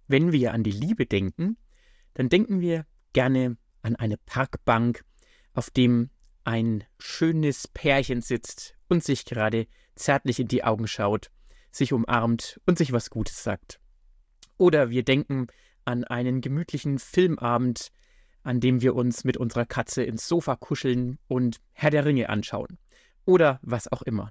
Wenn wir an die Liebe denken, dann denken wir gerne an eine Parkbank, auf dem ein schönes Pärchen sitzt und sich gerade zärtlich in die Augen schaut, sich umarmt und sich was Gutes sagt. Oder wir denken an einen gemütlichen Filmabend, an dem wir uns mit unserer Katze ins Sofa kuscheln und Herr der Ringe anschauen. Oder was auch immer.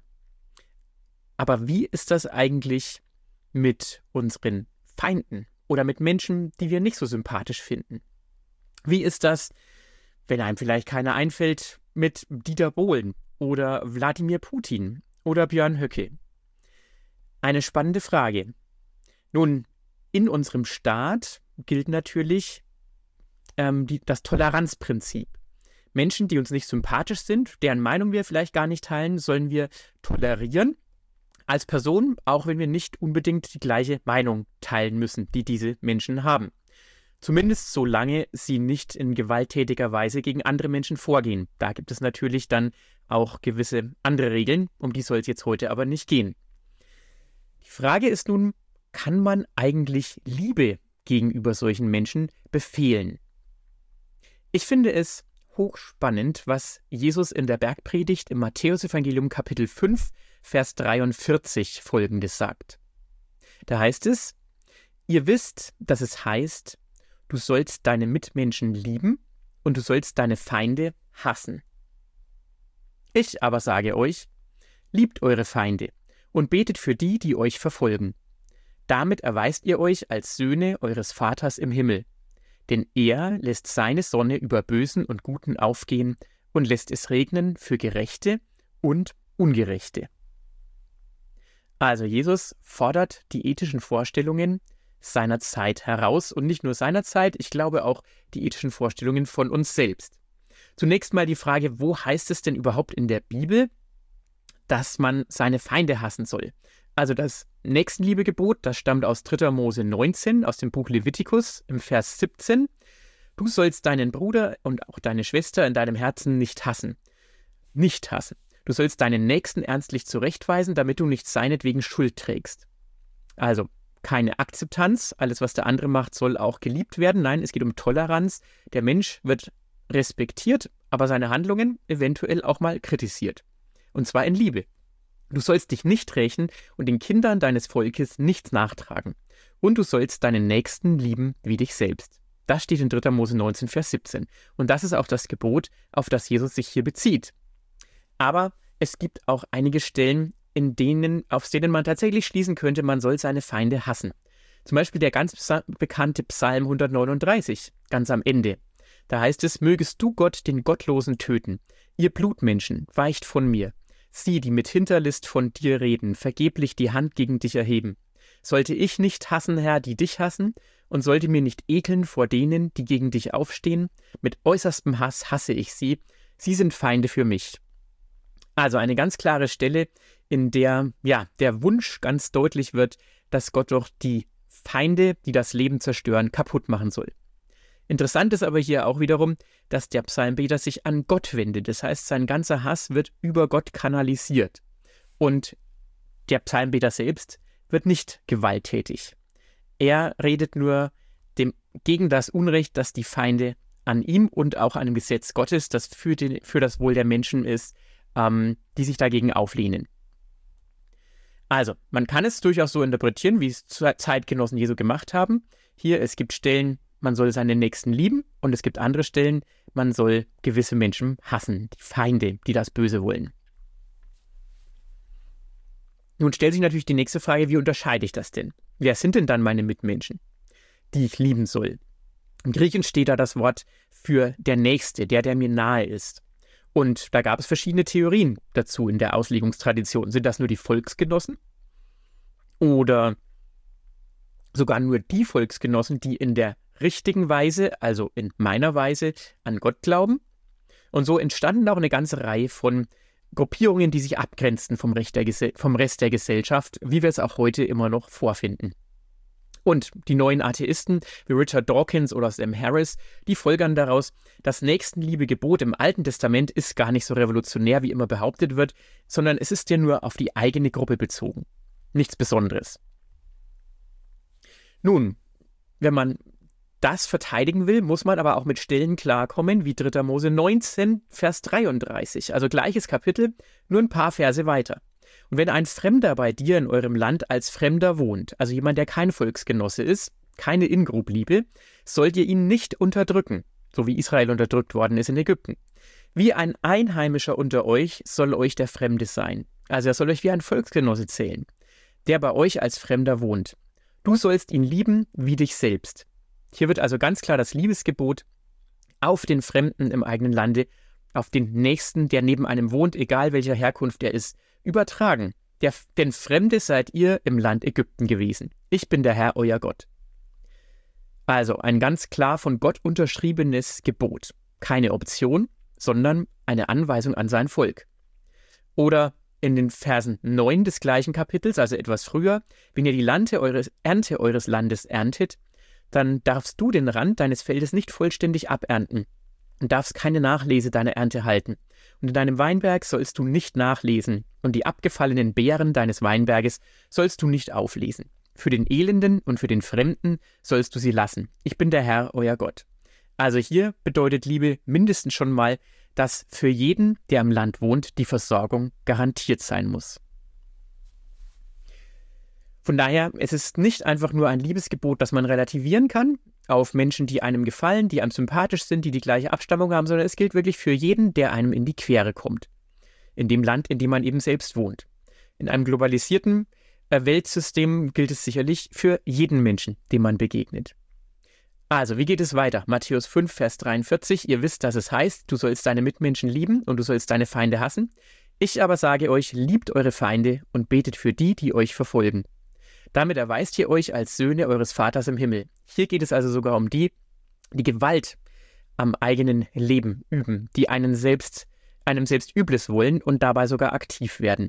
Aber wie ist das eigentlich mit unseren Feinden oder mit Menschen, die wir nicht so sympathisch finden? Wie ist das, wenn einem vielleicht keiner einfällt, mit Dieter Bohlen oder Wladimir Putin oder Björn Höcke? Eine spannende Frage. Nun, in unserem Staat gilt natürlich das Toleranzprinzip. Menschen, die uns nicht sympathisch sind, deren Meinung wir vielleicht gar nicht teilen, sollen wir tolerieren als Person, auch wenn wir nicht unbedingt die gleiche Meinung teilen müssen, die diese Menschen haben. Zumindest solange sie nicht in gewalttätiger Weise gegen andere Menschen vorgehen. Da gibt es natürlich dann auch gewisse andere Regeln, um die soll es jetzt heute aber nicht gehen. Die Frage ist nun, kann man eigentlich Liebe gegenüber solchen Menschen befehlen? Ich finde es hochspannend, was Jesus in der Bergpredigt im Matthäusevangelium Kapitel 5, Vers 43 Folgendes sagt. Da heißt es: Ihr wisst, dass es heißt, du sollst deine Mitmenschen lieben und du sollst deine Feinde hassen. Ich aber sage euch, liebt eure Feinde und betet für die, die euch verfolgen. Damit erweist ihr euch als Söhne eures Vaters im Himmel. Denn er lässt seine Sonne über Bösen und Guten aufgehen und lässt es regnen für Gerechte und Ungerechte. Also Jesus fordert die ethischen Vorstellungen seiner Zeit heraus und nicht nur seiner Zeit, ich glaube auch die ethischen Vorstellungen von uns selbst. Zunächst mal die Frage, wo heißt es denn überhaupt in der Bibel, dass man seine Feinde hassen soll? Also das Nächstenliebegebot, das stammt aus 3. Mose 19, aus dem Buch Levitikus im Vers 17. Du sollst deinen Bruder und auch deine Schwester in deinem Herzen nicht hassen. Nicht hassen. Du sollst deinen Nächsten ernstlich zurechtweisen, damit du nicht seinetwegen Schuld trägst. Also keine Akzeptanz, alles was der andere macht, soll auch geliebt werden. Nein, es geht um Toleranz. Der Mensch wird respektiert, aber seine Handlungen eventuell auch mal kritisiert. Und zwar in Liebe. Du sollst dich nicht rächen und den Kindern deines Volkes nichts nachtragen. Und du sollst deinen Nächsten lieben wie dich selbst. Das steht in 3. Mose 19, Vers 17. Und das ist auch das Gebot, auf das Jesus sich hier bezieht. Aber es gibt auch einige Stellen, aus denen man tatsächlich schließen könnte, man soll seine Feinde hassen. Zum Beispiel der ganz bekannte Psalm 139, ganz am Ende. Da heißt es: Mögest du Gott, den Gottlosen, töten. Ihr Blutmenschen, weicht von mir. Sie, die mit Hinterlist von dir reden, vergeblich die Hand gegen dich erheben. Sollte ich nicht hassen, Herr, die dich hassen, und sollte mir nicht ekeln vor denen, die gegen dich aufstehen? Mit äußerstem Hass hasse ich sie. Sie sind Feinde für mich. Also eine ganz klare Stelle, in der der Wunsch ganz deutlich wird, dass Gott doch die Feinde, die das Leben zerstören, kaputt machen soll. Interessant ist aber hier auch wiederum, dass der Psalmbeter sich an Gott wendet. Das heißt, sein ganzer Hass wird über Gott kanalisiert. Und der Psalmbeter selbst wird nicht gewalttätig. Er redet nur gegen das Unrecht, das die Feinde an ihm und auch an dem Gesetz Gottes, das für das Wohl der Menschen ist, die sich dagegen auflehnen. Also, man kann es durchaus so interpretieren, wie es Zeitgenossen Jesu gemacht haben. Hier, es gibt Stellen, man soll seine Nächsten lieben, und es gibt andere Stellen, man soll gewisse Menschen hassen, die Feinde, die das Böse wollen. Nun stellt sich natürlich die nächste Frage, wie unterscheide ich das denn? Wer sind denn dann meine Mitmenschen, die ich lieben soll? Im Griechischen steht da das Wort für der Nächste, der mir nahe ist. Und da gab es verschiedene Theorien dazu in der Auslegungstradition. Sind das nur die Volksgenossen? Oder sogar nur die Volksgenossen, die in der richtigen Weise, also in meiner Weise, an Gott glauben? Und so entstanden auch eine ganze Reihe von Gruppierungen, die sich abgrenzten vom Rest der Gesellschaft, wie wir es auch heute immer noch vorfinden. Und die neuen Atheisten wie Richard Dawkins oder Sam Harris, die folgern daraus, das Nächstenliebegebot im Alten Testament ist gar nicht so revolutionär, wie immer behauptet wird, sondern es ist ja nur auf die eigene Gruppe bezogen. Nichts Besonderes. Nun, wenn man das verteidigen will, muss man aber auch mit Stellen klarkommen, wie 3. Mose 19, Vers 33. Also gleiches Kapitel, nur ein paar Verse weiter. Und wenn ein Fremder bei dir in eurem Land als Fremder wohnt, also jemand, der kein Volksgenosse ist, keine Ingroup-Liebe, sollt ihr ihn nicht unterdrücken, so wie Israel unterdrückt worden ist in Ägypten. Wie ein Einheimischer unter euch soll euch der Fremde sein. Also er soll euch wie ein Volksgenosse zählen, der bei euch als Fremder wohnt. Du sollst ihn lieben wie dich selbst. Hier wird also ganz klar das Liebesgebot auf den Fremden im eigenen Lande, auf den Nächsten, der neben einem wohnt, egal welcher Herkunft er ist, übertragen. Denn Fremde seid ihr im Land Ägypten gewesen. Ich bin der Herr, euer Gott. Also ein ganz klar von Gott unterschriebenes Gebot. Keine Option, sondern eine Anweisung an sein Volk. Oder in den Versen 9 des gleichen Kapitels, also etwas früher, wenn ihr die Ernte eures Landes erntet, dann darfst du den Rand deines Feldes nicht vollständig abernten und darfst keine Nachlese deiner Ernte halten. Und in deinem Weinberg sollst du nicht nachlesen und die abgefallenen Beeren deines Weinberges sollst du nicht auflesen. Für den Elenden und für den Fremden sollst du sie lassen. Ich bin der Herr, euer Gott. Also hier bedeutet Liebe mindestens schon mal, dass für jeden, der im Land wohnt, die Versorgung garantiert sein muss. Von daher, es ist nicht einfach nur ein Liebesgebot, das man relativieren kann auf Menschen, die einem gefallen, die einem sympathisch sind, die die gleiche Abstammung haben, sondern es gilt wirklich für jeden, der einem in die Quere kommt. In dem Land, in dem man eben selbst wohnt. In einem globalisierten Weltsystem gilt es sicherlich für jeden Menschen, dem man begegnet. Also, wie geht es weiter? Matthäus 5, Vers 43. Ihr wisst, dass es heißt, du sollst deine Mitmenschen lieben und du sollst deine Feinde hassen. Ich aber sage euch, liebt eure Feinde und betet für die, die euch verfolgen. Damit erweist ihr euch als Söhne eures Vaters im Himmel. Hier geht es also sogar um die Gewalt am eigenen Leben üben, die einem selbst Übles wollen und dabei sogar aktiv werden.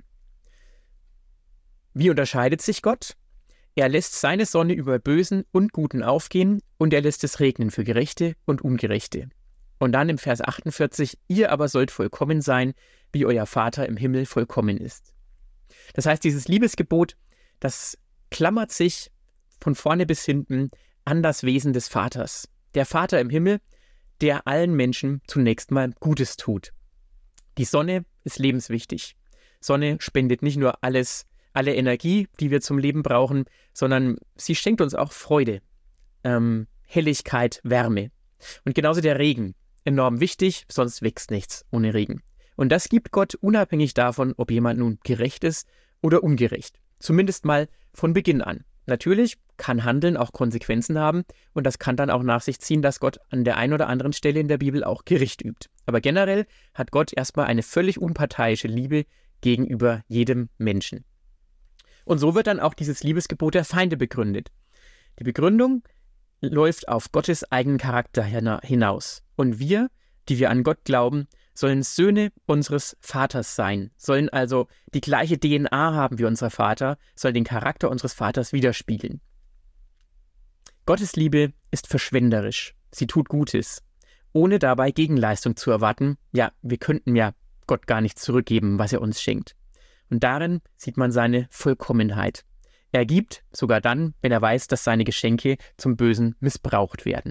Wie unterscheidet sich Gott? Er lässt seine Sonne über Bösen und Guten aufgehen und er lässt es regnen für Gerechte und Ungerechte. Und dann im Vers 48, ihr aber sollt vollkommen sein, wie euer Vater im Himmel vollkommen ist. Das heißt, dieses Liebesgebot, das klammert sich von vorne bis hinten an das Wesen des Vaters. Der Vater im Himmel, der allen Menschen zunächst mal Gutes tut. Die Sonne ist lebenswichtig. Sonne spendet nicht nur alle Energie, die wir zum Leben brauchen, sondern sie schenkt uns auch Freude, Helligkeit, Wärme. Und genauso der Regen, enorm wichtig, sonst wächst nichts ohne Regen. Und das gibt Gott unabhängig davon, ob jemand nun gerecht ist oder ungerecht. Zumindest mal von Beginn an. Natürlich kann Handeln auch Konsequenzen haben und das kann dann auch nach sich ziehen, dass Gott an der einen oder anderen Stelle in der Bibel auch Gericht übt. Aber generell hat Gott erstmal eine völlig unparteiische Liebe gegenüber jedem Menschen. Und so wird dann auch dieses Liebesgebot der Feinde begründet. Die Begründung läuft auf Gottes eigenen Charakter hinaus. Und wir, die wir an Gott glauben, sollen Söhne unseres Vaters sein, sollen also die gleiche DNA haben wie unser Vater, sollen den Charakter unseres Vaters widerspiegeln. Gottes Liebe ist verschwenderisch, sie tut Gutes, ohne dabei Gegenleistung zu erwarten. Ja, wir könnten ja Gott gar nicht zurückgeben, was er uns schenkt. Und darin sieht man seine Vollkommenheit. Er gibt sogar dann, wenn er weiß, dass seine Geschenke zum Bösen missbraucht werden.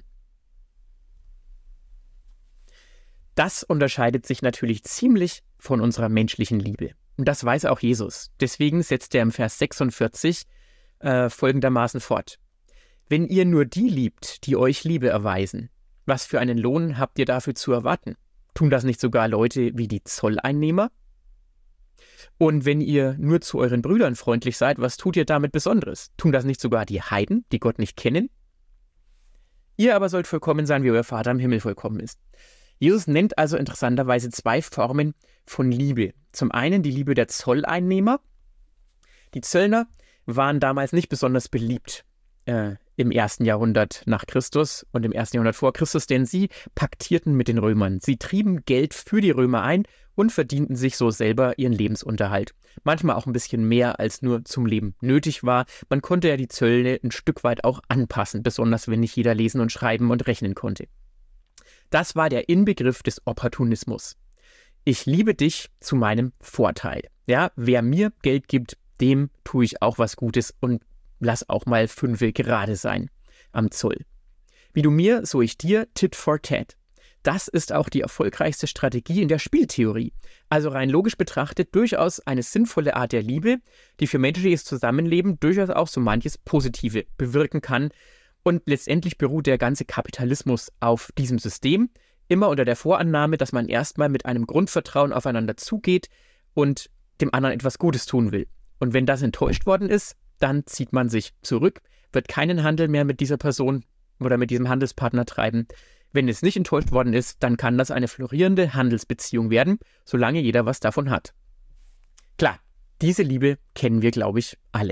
Das unterscheidet sich natürlich ziemlich von unserer menschlichen Liebe. Und das weiß auch Jesus. Deswegen setzt er im Vers 46 folgendermaßen fort. Wenn ihr nur die liebt, die euch Liebe erweisen, was für einen Lohn habt ihr dafür zu erwarten? Tun das nicht sogar Leute wie die Zolleinnehmer? Und wenn ihr nur zu euren Brüdern freundlich seid, was tut ihr damit Besonderes? Tun das nicht sogar die Heiden, die Gott nicht kennen? Ihr aber sollt vollkommen sein, wie euer Vater im Himmel vollkommen ist. Jesus nennt also interessanterweise zwei Formen von Liebe. Zum einen die Liebe der Zolleinnehmer. Die Zöllner waren damals nicht besonders beliebt im 1. Jahrhundert nach Christus und im 1. Jahrhundert vor Christus, denn sie paktierten mit den Römern. Sie trieben Geld für die Römer ein und verdienten sich so selber ihren Lebensunterhalt. Manchmal auch ein bisschen mehr, als nur zum Leben nötig war. Man konnte ja die Zölle ein Stück weit auch anpassen, besonders wenn nicht jeder lesen und schreiben und rechnen konnte. Das war der Inbegriff des Opportunismus. Ich liebe dich zu meinem Vorteil. Ja, wer mir Geld gibt, dem tue ich auch was Gutes und lass auch mal 5 gerade sein. am Zoll. Wie du mir, so ich dir, Tit for Tat. Das ist auch die erfolgreichste Strategie in der Spieltheorie. Also rein logisch betrachtet durchaus eine sinnvolle Art der Liebe, die für menschliches Zusammenleben durchaus auch so manches Positive bewirken kann. Und letztendlich beruht der ganze Kapitalismus auf diesem System, immer unter der Vorannahme, dass man erstmal mit einem Grundvertrauen aufeinander zugeht und dem anderen etwas Gutes tun will. Und wenn das enttäuscht worden ist, dann zieht man sich zurück, wird keinen Handel mehr mit dieser Person oder mit diesem Handelspartner treiben. Wenn es nicht enttäuscht worden ist, dann kann das eine florierende Handelsbeziehung werden, solange jeder was davon hat. Klar, diese Liebe kennen wir, glaube ich, alle.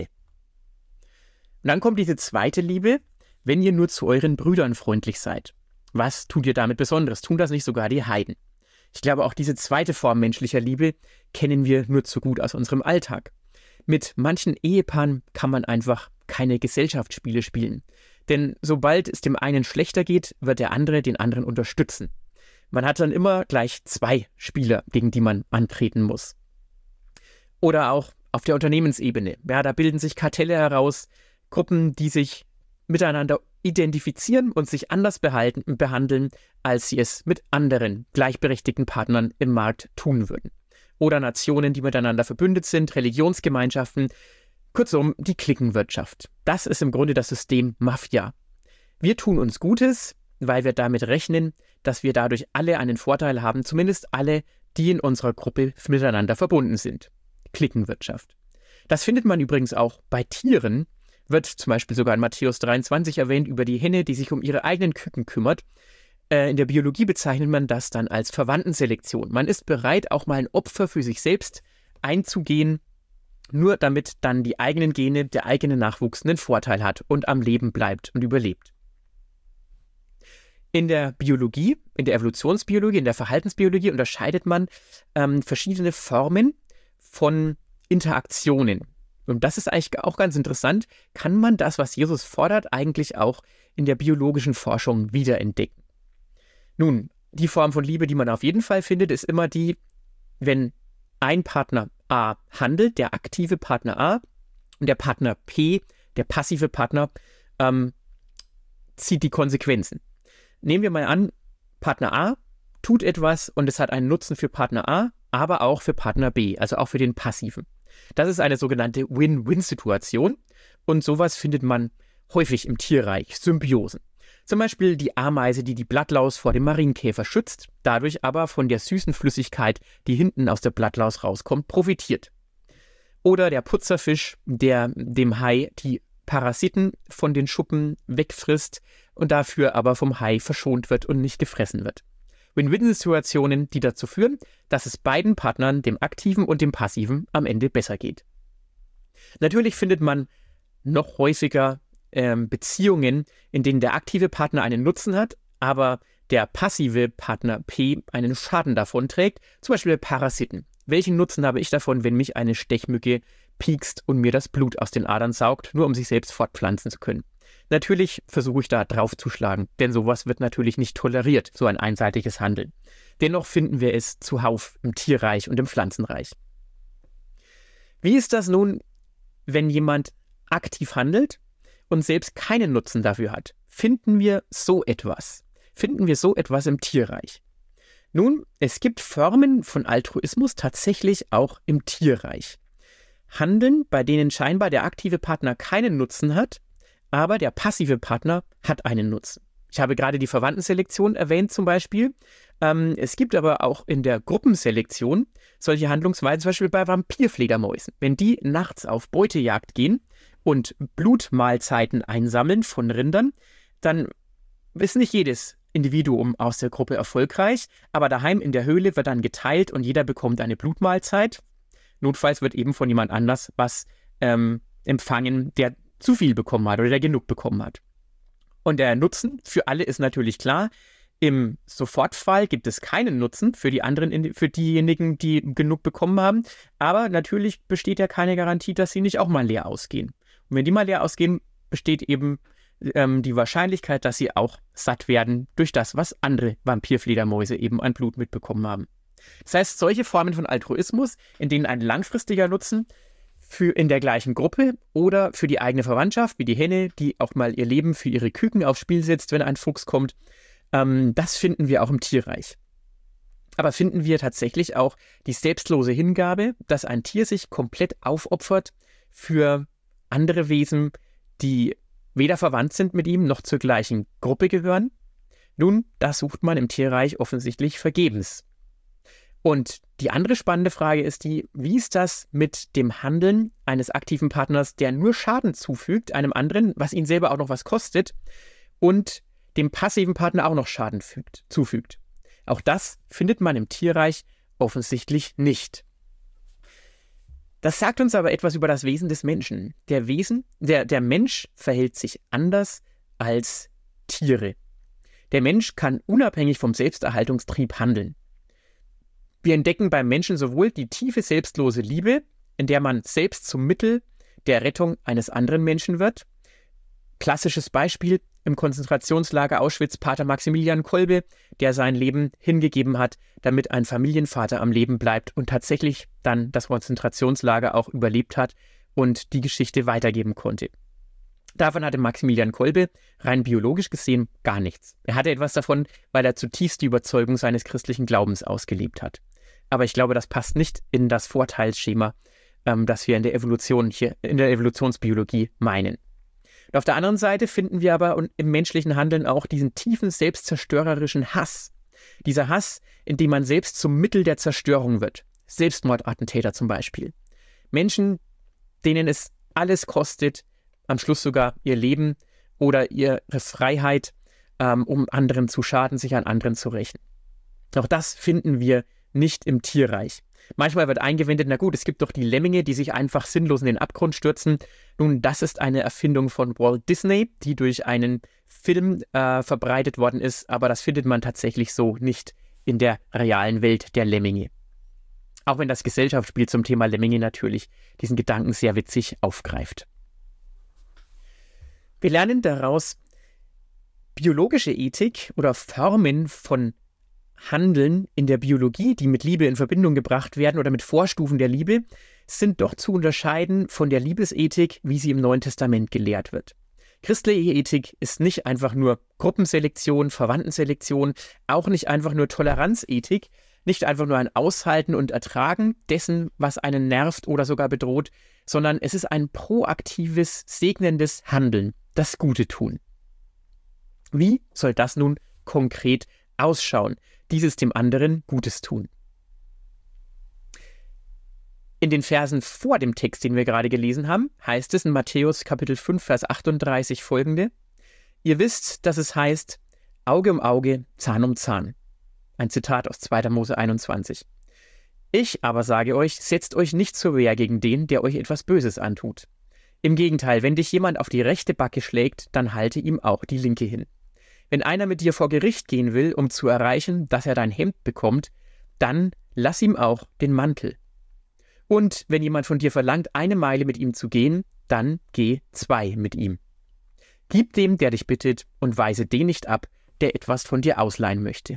Und dann kommt diese zweite Liebe, wenn ihr nur zu euren Brüdern freundlich seid. Was tut ihr damit Besonderes? Tun das nicht sogar die Heiden? Ich glaube, auch diese zweite Form menschlicher Liebe kennen wir nur zu gut aus unserem Alltag. Mit manchen Ehepaaren kann man einfach keine Gesellschaftsspiele spielen. Denn sobald es dem einen schlechter geht, wird der andere den anderen unterstützen. Man hat dann immer gleich zwei Spieler, gegen die man antreten muss. Oder auch auf der Unternehmensebene. Ja, da bilden sich Kartelle heraus, Gruppen, die sich miteinander identifizieren und sich anders behandeln, als sie es mit anderen gleichberechtigten Partnern im Markt tun würden. Oder Nationen, die miteinander verbündet sind, Religionsgemeinschaften, kurzum die Cliquenwirtschaft. Das ist im Grunde das System Mafia. Wir tun uns Gutes, weil wir damit rechnen, dass wir dadurch alle einen Vorteil haben, zumindest alle, die in unserer Gruppe miteinander verbunden sind. Cliquenwirtschaft. Das findet man übrigens auch bei Tieren, wird zum Beispiel sogar in Matthäus 23 erwähnt, über die Henne, die sich um ihre eigenen Küken kümmert. In der Biologie bezeichnet man das dann als Verwandtenselektion. Man ist bereit, auch mal ein Opfer für sich selbst einzugehen, nur damit dann die eigenen Gene, der eigene Nachwuchs einen Vorteil hat und am Leben bleibt und überlebt. In der Biologie, in der Evolutionsbiologie, in der Verhaltensbiologie unterscheidet man verschiedene Formen von Interaktionen. Und das ist eigentlich auch ganz interessant. Kann man das, was Jesus fordert, eigentlich auch in der biologischen Forschung wiederentdecken? Nun, die Form von Liebe, die man auf jeden Fall findet, ist immer die, wenn ein Partner A handelt, der aktive Partner A, und der Partner P, der passive Partner, zieht die Konsequenzen. Nehmen wir mal an, Partner A tut etwas und es hat einen Nutzen für Partner A, aber auch für Partner B, also auch für den Passiven. Das ist eine sogenannte Win-Win-Situation und sowas findet man häufig im Tierreich, Symbiosen. Zum Beispiel die Ameise, die die Blattlaus vor dem Marienkäfer schützt, dadurch aber von der süßen Flüssigkeit, die hinten aus der Blattlaus rauskommt, profitiert. Oder der Putzerfisch, der dem Hai die Parasiten von den Schuppen wegfrisst und dafür aber vom Hai verschont wird und nicht gefressen wird. Win-Win-Situationen, die dazu führen, dass es beiden Partnern, dem Aktiven und dem Passiven, am Ende besser geht. Natürlich findet man noch häufiger Beziehungen, in denen der aktive Partner einen Nutzen hat, aber der passive Partner P einen Schaden davon trägt, zum Beispiel Parasiten. Welchen Nutzen habe ich davon, wenn mich eine Stechmücke piekst und mir das Blut aus den Adern saugt, nur um sich selbst fortpflanzen zu können? Natürlich versuche ich da drauf zu schlagen, denn sowas wird natürlich nicht toleriert, so ein einseitiges Handeln. Dennoch finden wir es zuhauf im Tierreich und im Pflanzenreich. Wie ist das nun, wenn jemand aktiv handelt und selbst keinen Nutzen dafür hat? Finden wir so etwas? Finden wir so etwas im Tierreich? Nun, es gibt Formen von Altruismus tatsächlich auch im Tierreich. Handeln, bei denen scheinbar der aktive Partner keinen Nutzen hat, aber der passive Partner hat einen Nutzen. Ich habe gerade die Verwandtenselektion erwähnt zum Beispiel. Es gibt aber auch in der Gruppenselektion solche Handlungsweisen, zum Beispiel bei Vampirfledermäusen. Wenn die nachts auf Beutejagd gehen und Blutmahlzeiten einsammeln von Rindern, dann ist nicht jedes Individuum aus der Gruppe erfolgreich, aber daheim in der Höhle wird dann geteilt und jeder bekommt eine Blutmahlzeit. Notfalls wird eben von jemand anders was empfangen, der zu viel bekommen hat oder der genug bekommen hat. Und der Nutzen für alle ist natürlich klar. Im Sofortfall gibt es keinen Nutzen für die anderen, für diejenigen, die genug bekommen haben. Aber natürlich besteht ja keine Garantie, dass sie nicht auch mal leer ausgehen. Und wenn die mal leer ausgehen, besteht eben die Wahrscheinlichkeit, dass sie auch satt werden durch das, was andere Vampirfledermäuse eben an Blut mitbekommen haben. Das heißt, solche Formen von Altruismus, in denen ein langfristiger Nutzen in der gleichen Gruppe oder für die eigene Verwandtschaft, wie die Henne, die auch mal ihr Leben für ihre Küken aufs Spiel setzt, wenn ein Fuchs kommt. Das finden wir auch im Tierreich. Aber finden wir tatsächlich auch die selbstlose Hingabe, dass ein Tier sich komplett aufopfert für andere Wesen, die weder verwandt sind mit ihm noch zur gleichen Gruppe gehören? Nun, das sucht man im Tierreich offensichtlich vergebens. Und die andere spannende Frage ist die, wie ist das mit dem Handeln eines aktiven Partners, der nur Schaden zufügt einem anderen, was ihn selber auch noch was kostet, und dem passiven Partner auch noch Schaden zufügt? Auch das findet man im Tierreich offensichtlich nicht. Das sagt uns aber etwas über das Wesen des Menschen. Der Mensch verhält sich anders als Tiere. Der Mensch kann unabhängig vom Selbsterhaltungstrieb handeln. Wir entdecken beim Menschen sowohl die tiefe selbstlose Liebe, in der man selbst zum Mittel der Rettung eines anderen Menschen wird. Klassisches Beispiel im Konzentrationslager Auschwitz Pater Maximilian Kolbe, der sein Leben hingegeben hat, damit ein Familienvater am Leben bleibt und tatsächlich dann das Konzentrationslager auch überlebt hat und die Geschichte weitergeben konnte. Davon hatte Maximilian Kolbe rein biologisch gesehen gar nichts. Er hatte etwas davon, weil er zutiefst die Überzeugung seines christlichen Glaubens ausgelebt hat. Aber ich glaube, das passt nicht in das Vorteilsschema, das wir in der Evolutionsbiologie meinen. Und auf der anderen Seite finden wir aber im menschlichen Handeln auch diesen tiefen selbstzerstörerischen Hass. Dieser Hass, in dem man selbst zum Mittel der Zerstörung wird. Selbstmordattentäter zum Beispiel. Menschen, denen es alles kostet, am Schluss sogar ihr Leben oder ihre Freiheit, um anderen zu schaden, sich an anderen zu rächen. Auch das finden wir nicht im Tierreich. Manchmal wird eingewendet, na gut, es gibt doch die Lemminge, die sich einfach sinnlos in den Abgrund stürzen. Nun, das ist eine Erfindung von Walt Disney, die durch einen Film verbreitet worden ist, aber das findet man tatsächlich so nicht in der realen Welt der Lemminge. Auch wenn das Gesellschaftsspiel zum Thema Lemminge natürlich diesen Gedanken sehr witzig aufgreift. Wir lernen daraus, biologische Ethik oder Formen von Handeln in der Biologie, die mit Liebe in Verbindung gebracht werden oder mit Vorstufen der Liebe, sind doch zu unterscheiden von der Liebesethik, wie sie im Neuen Testament gelehrt wird. Christliche Ethik ist nicht einfach nur Gruppenselektion, Verwandtenselektion, auch nicht einfach nur Toleranzethik, nicht einfach nur ein Aushalten und Ertragen dessen, was einen nervt oder sogar bedroht, sondern es ist ein proaktives, segnendes Handeln, das Gute tun. Wie soll das nun konkret ausschauen? Dieses dem anderen Gutes tun. In den Versen vor dem Text, den wir gerade gelesen haben, heißt es in Matthäus Kapitel 5, Vers 38 folgende: Ihr wisst, dass es heißt, Auge um Auge, Zahn um Zahn. Ein Zitat aus 2. Mose 21. Ich aber sage euch, setzt euch nicht zur Wehr gegen den, der euch etwas Böses antut. Im Gegenteil, wenn dich jemand auf die rechte Backe schlägt, dann halte ihm auch die linke hin. Wenn einer mit dir vor Gericht gehen will, um zu erreichen, dass er dein Hemd bekommt, dann lass ihm auch den Mantel. Und wenn jemand von dir verlangt, 1 Meile mit ihm zu gehen, dann geh 2 mit ihm. Gib dem, der dich bittet, und weise den nicht ab, der etwas von dir ausleihen möchte.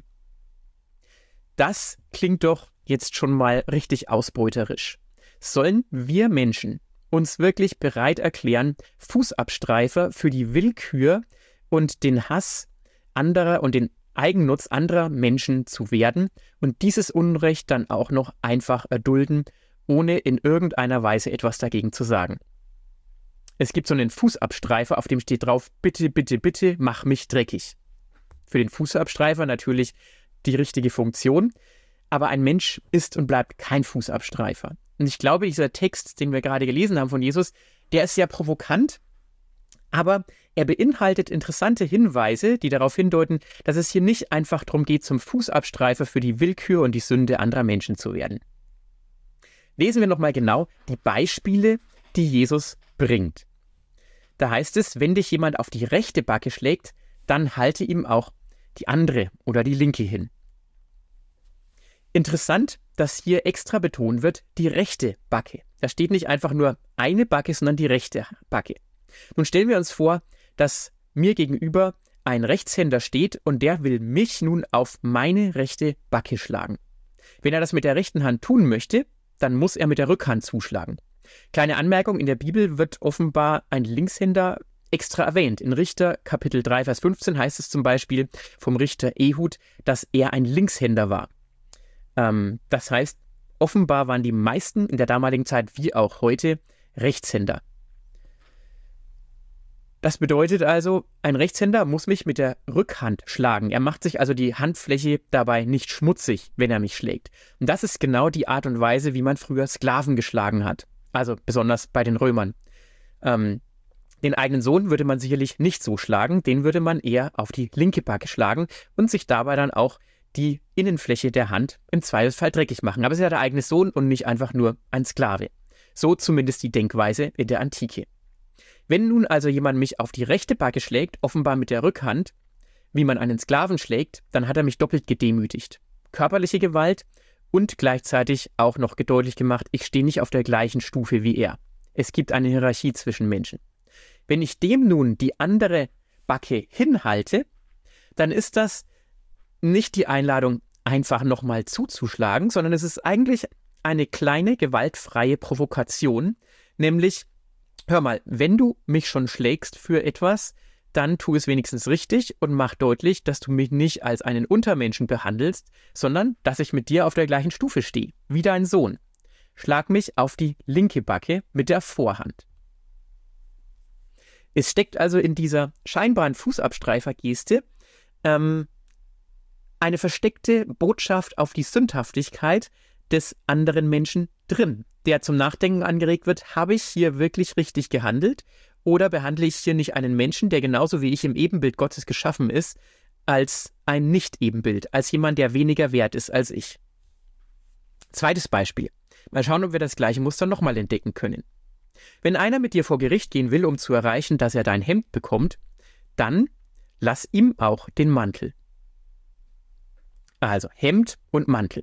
Das klingt doch jetzt schon mal richtig ausbeuterisch. Sollen wir Menschen uns wirklich bereit erklären, Fußabstreifer für die Willkür und den Hass anderer und den Eigennutz anderer Menschen zu werden und dieses Unrecht dann auch noch einfach erdulden, ohne in irgendeiner Weise etwas dagegen zu sagen? Es gibt so einen Fußabstreifer, auf dem steht drauf, bitte, bitte, bitte, mach mich dreckig. Für den Fußabstreifer natürlich die richtige Funktion, aber ein Mensch ist und bleibt kein Fußabstreifer. Und ich glaube, dieser Text, den wir gerade gelesen haben von Jesus, der ist sehr provokant, aber er beinhaltet interessante Hinweise, die darauf hindeuten, dass es hier nicht einfach darum geht, zum Fußabstreifer für die Willkür und die Sünde anderer Menschen zu werden. Lesen wir nochmal genau die Beispiele, die Jesus bringt. Da heißt es, wenn dich jemand auf die rechte Backe schlägt, dann halte ihm auch die andere oder die linke hin. Interessant, dass hier extra betont wird, die rechte Backe. Da steht nicht einfach nur eine Backe, sondern die rechte Backe. Nun stellen wir uns vor, dass mir gegenüber ein Rechtshänder steht und der will mich nun auf meine rechte Backe schlagen. Wenn er das mit der rechten Hand tun möchte, dann muss er mit der Rückhand zuschlagen. Kleine Anmerkung, in der Bibel wird offenbar ein Linkshänder extra erwähnt. In Richter Kapitel 3, Vers 15 heißt es zum Beispiel vom Richter Ehud, dass er ein Linkshänder war. Das heißt, offenbar waren die meisten in der damaligen Zeit wie auch heute Rechtshänder. Das bedeutet also, ein Rechtshänder muss mich mit der Rückhand schlagen. Er macht sich also die Handfläche dabei nicht schmutzig, wenn er mich schlägt. Und das ist genau die Art und Weise, wie man früher Sklaven geschlagen hat. Also besonders bei den Römern. Den eigenen Sohn würde man sicherlich nicht so schlagen, den würde man eher auf die linke Backe schlagen und sich dabei dann auch die Innenfläche der Hand im Zweifelsfall dreckig machen. Aber es ist ja der eigene Sohn und nicht einfach nur ein Sklave. So zumindest die Denkweise in der Antike. Wenn nun also jemand mich auf die rechte Backe schlägt, offenbar mit der Rückhand, wie man einen Sklaven schlägt, dann hat er mich doppelt gedemütigt. Körperliche Gewalt und gleichzeitig auch noch deutlich gemacht, ich stehe nicht auf der gleichen Stufe wie er. Es gibt eine Hierarchie zwischen Menschen. Wenn ich dem nun die andere Backe hinhalte, dann ist das nicht die Einladung, einfach nochmal zuzuschlagen, sondern es ist eigentlich eine kleine, gewaltfreie Provokation, nämlich, hör mal, wenn du mich schon schlägst für etwas, dann tu es wenigstens richtig und mach deutlich, dass du mich nicht als einen Untermenschen behandelst, sondern dass ich mit dir auf der gleichen Stufe stehe, wie dein Sohn. Schlag mich auf die linke Backe mit der Vorhand. Es steckt also in dieser scheinbaren Fußabstreifer-Geste eine versteckte Botschaft auf die Sündhaftigkeit des anderen Menschen drin, der zum Nachdenken angeregt wird, habe ich hier wirklich richtig gehandelt oder behandle ich hier nicht einen Menschen, der genauso wie ich im Ebenbild Gottes geschaffen ist, als ein Nicht-Ebenbild, als jemand, der weniger wert ist als ich. Zweites Beispiel. Mal schauen, ob wir das gleiche Muster nochmal entdecken können. Wenn einer mit dir vor Gericht gehen will, um zu erreichen, dass er dein Hemd bekommt, dann lass ihm auch den Mantel. Also Hemd und Mantel.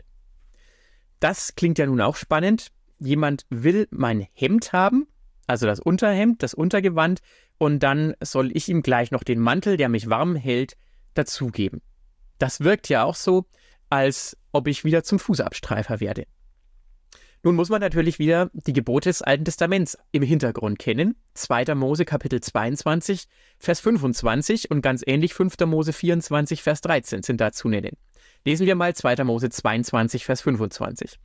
Das klingt ja nun auch spannend. Jemand will mein Hemd haben, also das Unterhemd, das Untergewand, und dann soll ich ihm gleich noch den Mantel, der mich warm hält, dazugeben. Das wirkt ja auch so, als ob ich wieder zum Fußabstreifer werde. Nun muss man natürlich wieder die Gebote des Alten Testaments im Hintergrund kennen. 2. Mose Kapitel 22, Vers 25 und ganz ähnlich 5. Mose 24, Vers 13 sind da zu nennen. Lesen wir mal 2. Mose 22, Vers 25.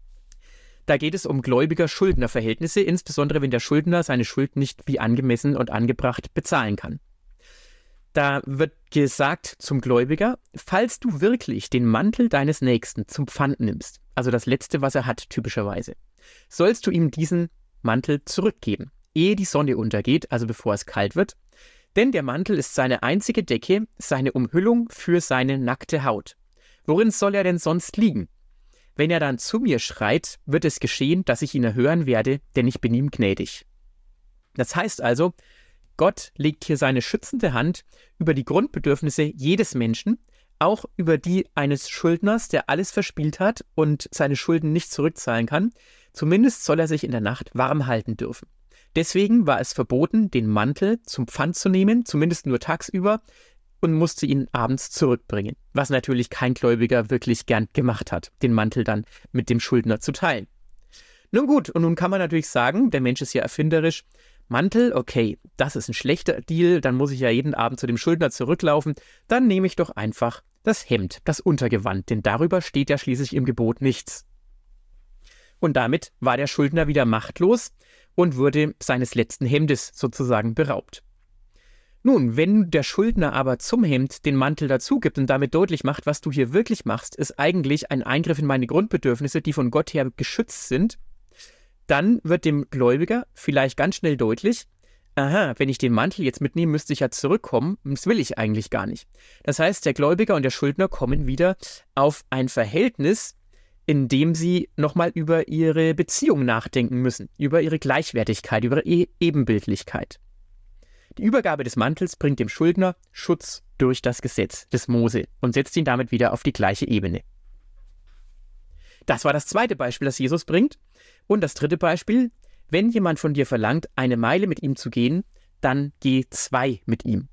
Da geht es um Gläubiger-Schuldner-Verhältnisse, insbesondere wenn der Schuldner seine Schuld nicht wie angemessen und angebracht bezahlen kann. Da wird gesagt zum Gläubiger, falls du wirklich den Mantel deines Nächsten zum Pfand nimmst, also das Letzte, was er hat typischerweise, sollst du ihm diesen Mantel zurückgeben, ehe die Sonne untergeht, also bevor es kalt wird, denn der Mantel ist seine einzige Decke, seine Umhüllung für seine nackte Haut. Worin soll er denn sonst liegen? Wenn er dann zu mir schreit, wird es geschehen, dass ich ihn erhören werde, denn ich bin ihm gnädig. Das heißt also, Gott legt hier seine schützende Hand über die Grundbedürfnisse jedes Menschen, auch über die eines Schuldners, der alles verspielt hat und seine Schulden nicht zurückzahlen kann. Zumindest soll er sich in der Nacht warm halten dürfen. Deswegen war es verboten, den Mantel zum Pfand zu nehmen, zumindest nur tagsüber, und musste ihn abends zurückbringen. Was natürlich kein Gläubiger wirklich gern gemacht hat, den Mantel dann mit dem Schuldner zu teilen. Nun gut, und nun kann man natürlich sagen, der Mensch ist ja erfinderisch, Mantel, okay, das ist ein schlechter Deal, dann muss ich ja jeden Abend zu dem Schuldner zurücklaufen, dann nehme ich doch einfach das Hemd, das Untergewand, denn darüber steht ja schließlich im Gebot nichts. Und damit war der Schuldner wieder machtlos und wurde seines letzten Hemdes sozusagen beraubt. Nun, wenn der Schuldner aber zum Hemd den Mantel dazu gibt und damit deutlich macht, was du hier wirklich machst, ist eigentlich ein Eingriff in meine Grundbedürfnisse, die von Gott her geschützt sind, dann wird dem Gläubiger vielleicht ganz schnell deutlich, aha, wenn ich den Mantel jetzt mitnehme, müsste ich ja zurückkommen, das will ich eigentlich gar nicht. Das heißt, der Gläubiger und der Schuldner kommen wieder auf ein Verhältnis, in dem sie nochmal über ihre Beziehung nachdenken müssen, über ihre Gleichwertigkeit, über ihre Ebenbildlichkeit. Die Übergabe des Mantels bringt dem Schuldner Schutz durch das Gesetz des Mose und setzt ihn damit wieder auf die gleiche Ebene. Das war das zweite Beispiel, das Jesus bringt. Und das dritte Beispiel, wenn jemand von dir verlangt, 1 Meile mit ihm zu gehen, dann geh 2 mit ihm.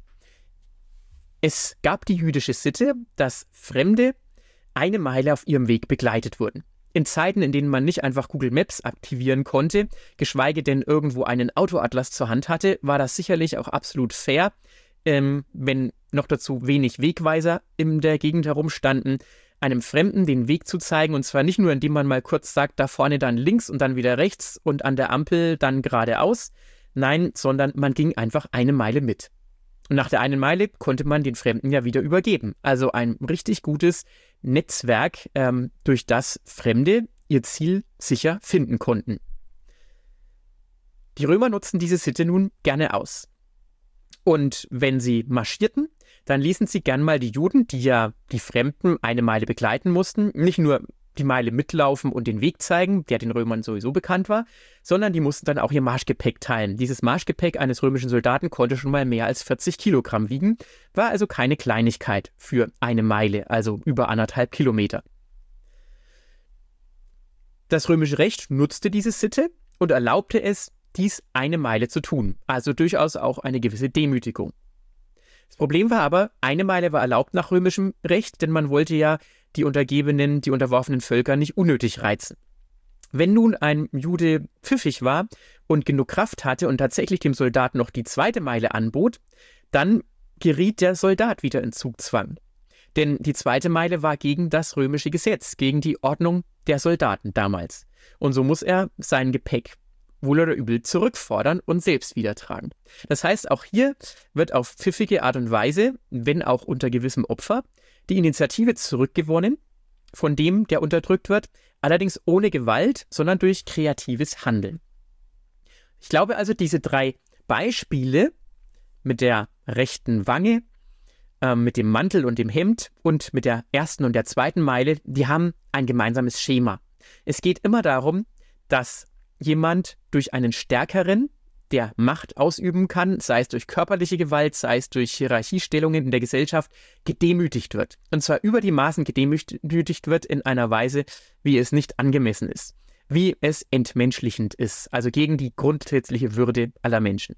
Es gab die jüdische Sitte, dass Fremde 1 Meile auf ihrem Weg begleitet wurden. In Zeiten, in denen man nicht einfach Google Maps aktivieren konnte, geschweige denn irgendwo einen Autoatlas zur Hand hatte, war das sicherlich auch absolut fair, wenn noch dazu wenig Wegweiser in der Gegend herumstanden, einem Fremden den Weg zu zeigen, und zwar nicht nur, indem man mal kurz sagt, da vorne dann links und dann wieder rechts und an der Ampel dann geradeaus, nein, sondern man ging einfach eine Meile mit. Und nach der einen Meile konnte man den Fremden ja wieder übergeben. Also ein richtig gutes Netzwerk, durch das Fremde ihr Ziel sicher finden konnten. Die Römer nutzten diese Sitte nun gerne aus. Und wenn sie marschierten, dann ließen sie gern mal die Juden, die ja die Fremden eine Meile begleiten mussten, nicht nur die Meile mitlaufen und den Weg zeigen, der den Römern sowieso bekannt war, sondern die mussten dann auch ihr Marschgepäck teilen. Dieses Marschgepäck eines römischen Soldaten konnte schon mal mehr als 40 Kilogramm wiegen, war also keine Kleinigkeit für eine Meile, also über 1,5 Kilometer. Das römische Recht nutzte diese Sitte und erlaubte es, dies eine Meile zu tun, also durchaus auch eine gewisse Demütigung. Das Problem war aber, eine Meile war erlaubt nach römischem Recht, denn man wollte ja die untergebenen, die unterworfenen Völker nicht unnötig reizen. Wenn nun ein Jude pfiffig war und genug Kraft hatte und tatsächlich dem Soldaten noch die zweite Meile anbot, dann geriet der Soldat wieder in Zugzwang. Denn die zweite Meile war gegen das römische Gesetz, gegen die Ordnung der Soldaten damals. Und so muss er sein Gepäck wohl oder übel zurückfordern und selbst wieder tragen. Das heißt, auch hier wird auf pfiffige Art und Weise, wenn auch unter gewissem Opfer, die Initiative zurückgewonnen von dem, der unterdrückt wird, allerdings ohne Gewalt, sondern durch kreatives Handeln. Ich glaube also, diese 3 Beispiele mit der rechten Wange, mit dem Mantel und dem Hemd und mit der ersten und der zweiten Meile, die haben ein gemeinsames Schema. Es geht immer darum, dass jemand durch einen Stärkeren, der Macht ausüben kann, sei es durch körperliche Gewalt, sei es durch Hierarchiestellungen in der Gesellschaft, gedemütigt wird. Und zwar über die Maßen gedemütigt wird in einer Weise, wie es nicht angemessen ist, wie es entmenschlichend ist, also gegen die grundsätzliche Würde aller Menschen.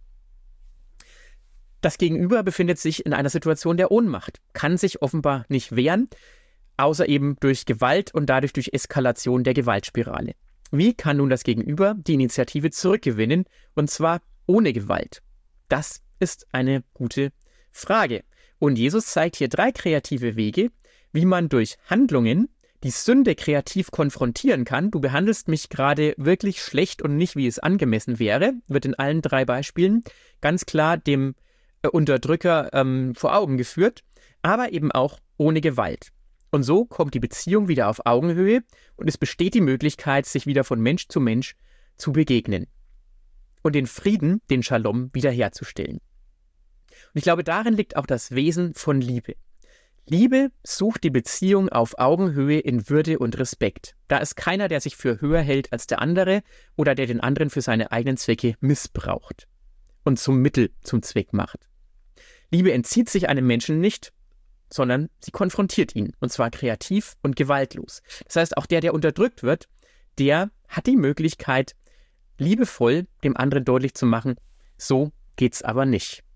Das Gegenüber befindet sich in einer Situation der Ohnmacht, kann sich offenbar nicht wehren, außer eben durch Gewalt und dadurch durch Eskalation der Gewaltspirale. Wie kann nun das Gegenüber die Initiative zurückgewinnen, und zwar ohne Gewalt? Das ist eine gute Frage. Und Jesus zeigt hier 3 kreative Wege, wie man durch Handlungen die Sünde kreativ konfrontieren kann. Du behandelst mich gerade wirklich schlecht und nicht, wie es angemessen wäre, wird in allen 3 Beispielen ganz klar dem Unterdrücker vor Augen geführt, aber eben auch ohne Gewalt. Und so kommt die Beziehung wieder auf Augenhöhe und es besteht die Möglichkeit, sich wieder von Mensch zu begegnen und den Frieden, den Shalom, wiederherzustellen. Und ich glaube, darin liegt auch das Wesen von Liebe. Liebe sucht die Beziehung auf Augenhöhe in Würde und Respekt. Da ist keiner, der sich für höher hält als der andere oder der den anderen für seine eigenen Zwecke missbraucht und zum Mittel zum Zweck macht. Liebe entzieht sich einem Menschen nicht, sondern sie konfrontiert ihn, und zwar kreativ und gewaltlos. Das heißt, auch der unterdrückt wird, der hat die Möglichkeit, liebevoll dem anderen deutlich zu machen, so geht's aber nicht.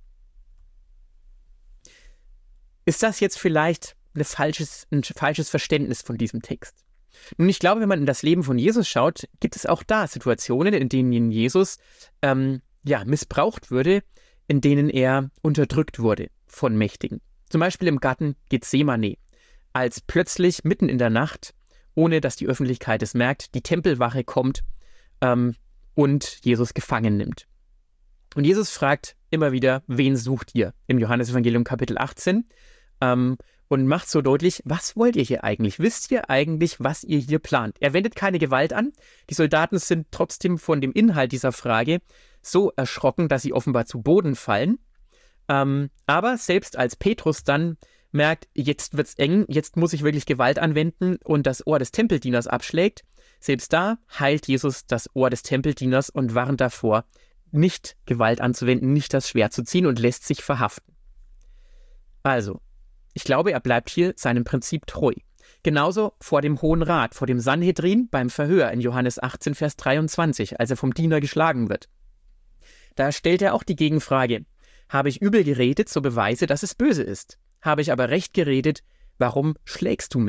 Ist das jetzt vielleicht ein falsches Verständnis von diesem Text? Nun, ich glaube, wenn man in das Leben von Jesus schaut, gibt es auch da Situationen, in denen Jesus missbraucht wurde, in denen er unterdrückt wurde von Mächtigen. Zum Beispiel im Garten Gethsemane, als plötzlich mitten in der Nacht, ohne dass die Öffentlichkeit es merkt, die Tempelwache kommt und Jesus gefangen nimmt. Und Jesus fragt immer wieder, wen sucht ihr? Im Johannesevangelium Kapitel 18 und macht so deutlich, was wollt ihr hier eigentlich? Wisst ihr eigentlich, was ihr hier plant? Er wendet keine Gewalt an. Die Soldaten sind trotzdem von dem Inhalt dieser Frage so erschrocken, dass sie offenbar zu Boden fallen. Aber selbst als Petrus dann merkt, jetzt wird's eng, jetzt muss ich wirklich Gewalt anwenden und das Ohr des Tempeldieners abschlägt, selbst da heilt Jesus das Ohr des Tempeldieners und warnt davor, nicht Gewalt anzuwenden, nicht das Schwert zu ziehen und lässt sich verhaften. Also, ich glaube, er bleibt hier seinem Prinzip treu. Genauso vor dem Hohen Rat, vor dem Sanhedrin beim Verhör in Johannes 18, Vers 23, als er vom Diener geschlagen wird. Da stellt er auch die Gegenfrage: Habe ich übel geredet, so beweise, dass es böse ist. Habe ich aber recht geredet, warum schlägst du mich?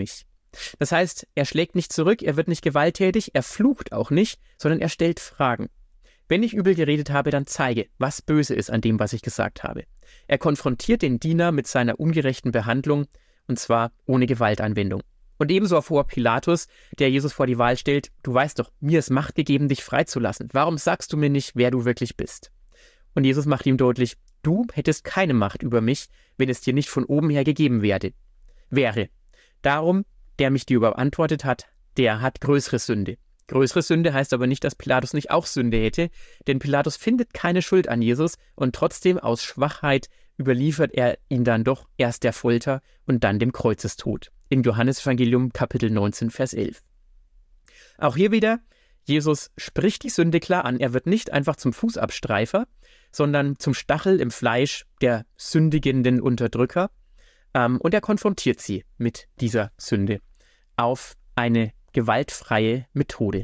Das heißt, er schlägt nicht zurück, er wird nicht gewalttätig, er flucht auch nicht, sondern er stellt Fragen. Wenn ich übel geredet habe, dann zeige, was böse ist an dem, was ich gesagt habe. Er konfrontiert den Diener mit seiner ungerechten Behandlung, und zwar ohne Gewaltanwendung. Und ebenso vor Pilatus, der Jesus vor die Wahl stellt: Du weißt doch, mir ist Macht gegeben, dich freizulassen. Warum sagst du mir nicht, wer du wirklich bist? Und Jesus macht ihm deutlich: Du hättest keine Macht über mich, wenn es dir nicht von oben her gegeben wäre. Darum, der mich dir überantwortet hat, der hat größere Sünde. Größere Sünde heißt aber nicht, dass Pilatus nicht auch Sünde hätte, denn Pilatus findet keine Schuld an Jesus und trotzdem aus Schwachheit überliefert er ihn dann doch erst der Folter und dann dem Kreuzestod. In Johannesevangelium Kapitel 19, Vers 11. Auch hier wieder, Jesus spricht die Sünde klar an. Er wird nicht einfach zum Fußabstreifer, sondern zum Stachel im Fleisch der sündigenden Unterdrücker. Und er konfrontiert sie mit dieser Sünde auf eine gewaltfreie Methode.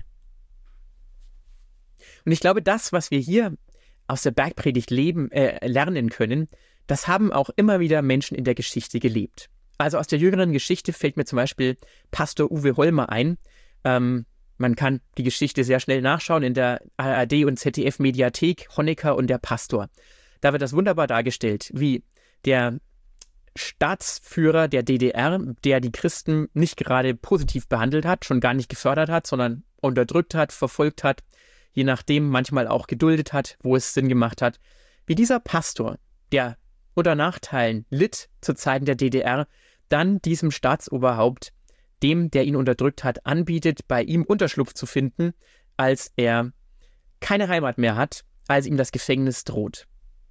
Und ich glaube, das, was wir hier aus der Bergpredigt lernen können, das haben auch immer wieder Menschen in der Geschichte gelebt. Also aus der jüngeren Geschichte fällt mir zum Beispiel Pastor Uwe Hollmer ein. Man kann die Geschichte sehr schnell nachschauen in der ARD- und ZDF-Mediathek, Honecker und der Pastor. Da wird das wunderbar dargestellt, wie der Staatsführer der DDR, der die Christen nicht gerade positiv behandelt hat, schon gar nicht gefördert hat, sondern unterdrückt hat, verfolgt hat, je nachdem manchmal auch geduldet hat, wo es Sinn gemacht hat, wie dieser Pastor, der unter Nachteilen litt zu Zeiten der DDR, dann diesem Staatsoberhaupt, dem, der ihn unterdrückt hat, anbietet, bei ihm Unterschlupf zu finden, als er keine Heimat mehr hat, als ihm das Gefängnis droht.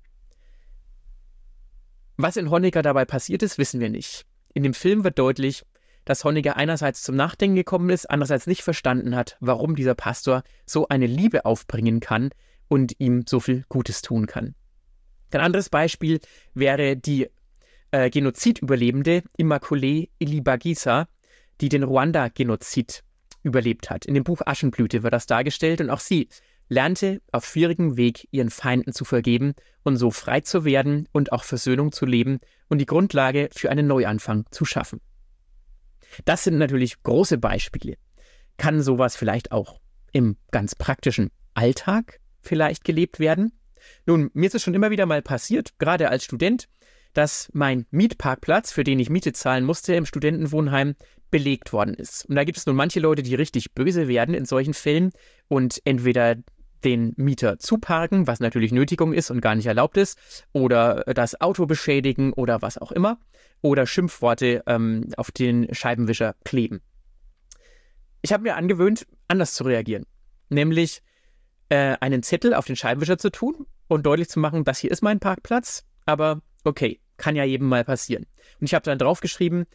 Was in Honecker dabei passiert ist, wissen wir nicht. In dem Film wird deutlich, dass Honecker einerseits zum Nachdenken gekommen ist, andererseits nicht verstanden hat, warum dieser Pastor so eine Liebe aufbringen kann und ihm so viel Gutes tun kann. Ein anderes Beispiel wäre die Genozidüberlebende Immaculée Ilibagiza, die den Ruanda-Genozid überlebt hat. In dem Buch Aschenblüte wird das dargestellt und auch sie lernte auf schwierigem Weg ihren Feinden zu vergeben und so frei zu werden und auch Versöhnung zu leben und die Grundlage für einen Neuanfang zu schaffen. Das sind natürlich große Beispiele. Kann sowas vielleicht auch im ganz praktischen Alltag vielleicht gelebt werden? Nun, mir ist es schon immer wieder mal passiert, gerade als Student, dass mein Mietparkplatz, für den ich Miete zahlen musste im Studentenwohnheim, belegt worden ist. Und da gibt es nun manche Leute, die richtig böse werden in solchen Fällen und entweder den Mieter zuparken, was natürlich Nötigung ist und gar nicht erlaubt ist, oder das Auto beschädigen oder was auch immer, oder Schimpfworte auf den Scheibenwischer kleben. Ich habe mir angewöhnt, anders zu reagieren, nämlich einen Zettel auf den Scheibenwischer zu tun und deutlich zu machen, das hier ist mein Parkplatz, aber okay, kann ja jedem mal passieren. Und ich habe dann draufgeschrieben,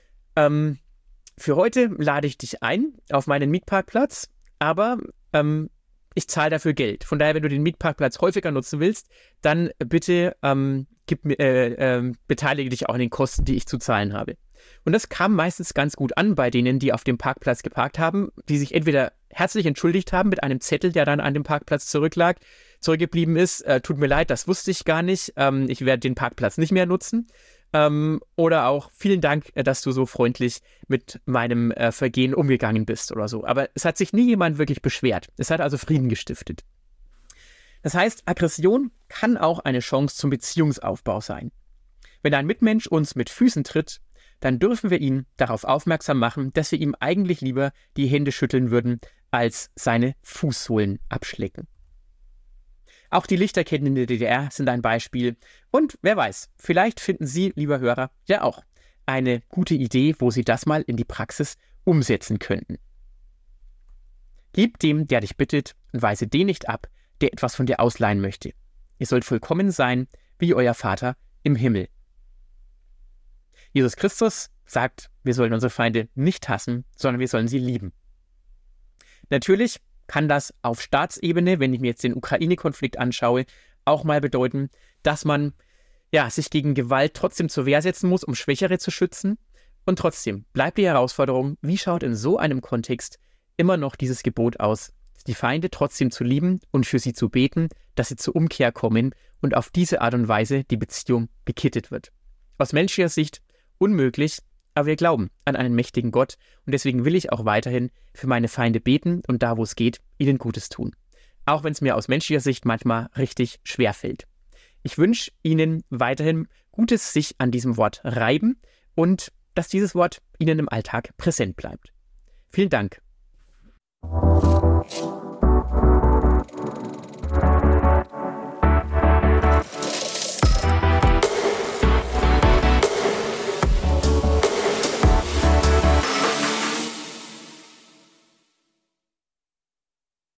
für heute lade ich dich ein auf meinen Mietparkplatz, aber ich zahle dafür Geld. Von daher, wenn du den Mietparkplatz häufiger nutzen willst, dann bitte beteilige dich auch an den Kosten, die ich zu zahlen habe. Und das kam meistens ganz gut an bei denen, die auf dem Parkplatz geparkt haben, die sich entweder herzlich entschuldigt haben mit einem Zettel, der dann an dem Parkplatz zurückgeblieben ist. Tut mir leid, das wusste ich gar nicht. Ich werde den Parkplatz nicht mehr nutzen. Oder auch vielen Dank, dass du so freundlich mit meinem Vergehen umgegangen bist oder so. Aber es hat sich nie jemand wirklich beschwert. Es hat also Frieden gestiftet. Das heißt, Aggression kann auch eine Chance zum Beziehungsaufbau sein. Wenn ein Mitmensch uns mit Füßen tritt, dann dürfen wir ihn darauf aufmerksam machen, dass wir ihm eigentlich lieber die Hände schütteln würden, als seine Fußsohlen abschlecken. Auch die Lichterketten in der DDR sind ein Beispiel. Und wer weiß, vielleicht finden Sie, lieber Hörer, ja auch eine gute Idee, wo Sie das mal in die Praxis umsetzen könnten. Gib dem, der dich bittet, und weise den nicht ab, der etwas von dir ausleihen möchte. Ihr sollt vollkommen sein, wie euer Vater im Himmel. Jesus Christus sagt, wir sollen unsere Feinde nicht hassen, sondern wir sollen sie lieben. Natürlich kann das auf Staatsebene, wenn ich mir jetzt den Ukraine-Konflikt anschaue, auch mal bedeuten, dass man sich gegen Gewalt trotzdem zur Wehr setzen muss, um Schwächere zu schützen. Und trotzdem bleibt die Herausforderung, wie schaut in so einem Kontext immer noch dieses Gebot aus, die Feinde trotzdem zu lieben und für sie zu beten, dass sie zur Umkehr kommen und auf diese Art und Weise die Beziehung gekittet wird. Aus menschlicher Sicht unmöglich, aber wir glauben an einen mächtigen Gott und deswegen will ich auch weiterhin für meine Feinde beten und da, wo es geht, ihnen Gutes tun. Auch wenn es mir aus menschlicher Sicht manchmal richtig schwer fällt. Ich wünsche Ihnen weiterhin Gutes, sich an diesem Wort reiben und dass dieses Wort Ihnen im Alltag präsent bleibt. Vielen Dank.